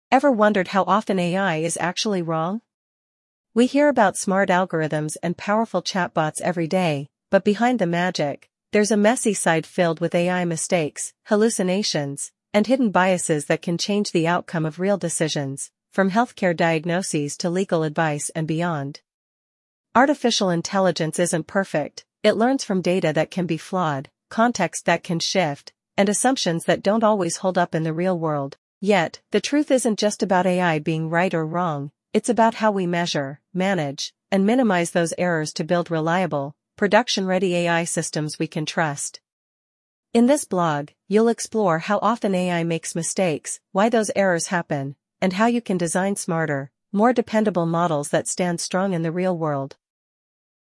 Ever wondered how often AI is actually wrong? We hear about smart algorithms and powerful chatbots every day, but behind the magic, there's a messy side filled with AI mistakes, hallucinations, and hidden biases that can change the outcome of real decisions, from healthcare diagnoses to legal advice and beyond. Artificial intelligence isn't perfect. It learns from data that can be flawed, context that can shift, and assumptions that don't always hold up in the real world. Yet, the truth isn't just about AI being right or wrong, it's about how we measure, manage, and minimize those errors to build reliable, production-ready AI systems we can trust. In this blog, you'll explore how often AI makes mistakes, why those errors happen, and how you can design smarter, more dependable models that stand strong in the real world.